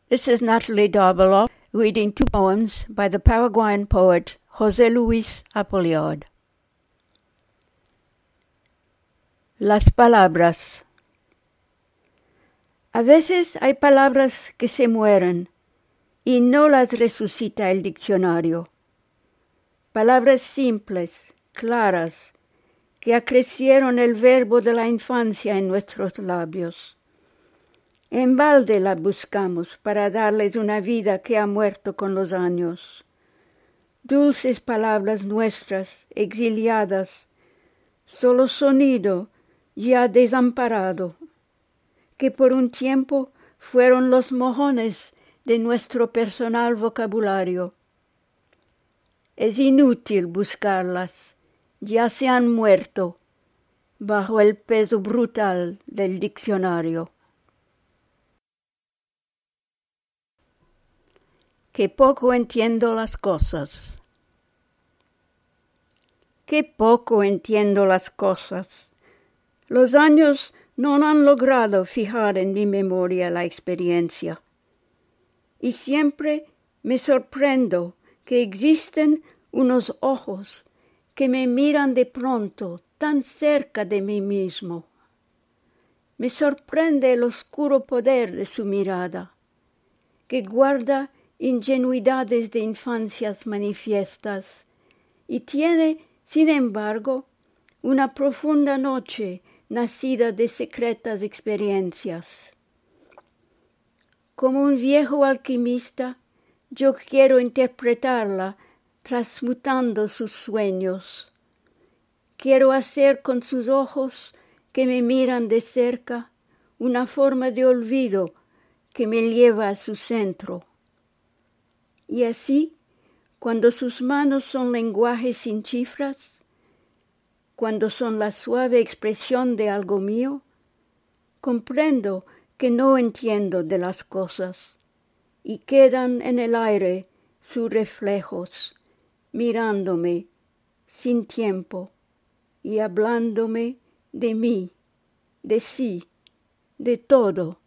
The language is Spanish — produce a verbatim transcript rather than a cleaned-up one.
This is Natalie Darbeloff reading two poems by the Paraguayan poet José Luis Apolliard. Las palabras. A veces hay palabras que se mueren y no las resucita el diccionario. Palabras simples, claras, que acrecieron el verbo de la infancia en nuestros labios. En balde las buscamos para darles una vida que ha muerto con los años. Dulces palabras nuestras, exiliadas, solo sonido ya desamparado, que por un tiempo fueron los mojones de nuestro personal vocabulario. Es inútil buscarlas, ya se han muerto bajo el peso brutal del diccionario. Que poco entiendo las cosas. Que poco entiendo las cosas. Los años no han logrado fijar en mi memoria la experiencia. Y siempre me sorprendo que existen unos ojos que me miran de pronto tan cerca de mí mismo. Me sorprende el oscuro poder de su mirada, que guarda ingenuidades de infancias manifiestas y tiene, sin embargo, una profunda noche nacida de secretas experiencias. Como un viejo alquimista, yo quiero interpretarla transmutando sus sueños. Quiero hacer con sus ojos que me miran de cerca una forma de olvido que me lleva a su centro. Y así, cuando sus manos son lenguaje sin cifras, cuando son la suave expresión de algo mío, comprendo que no entiendo de las cosas y quedan en el aire sus reflejos, mirándome sin tiempo y hablándome de mí, de sí, de todo.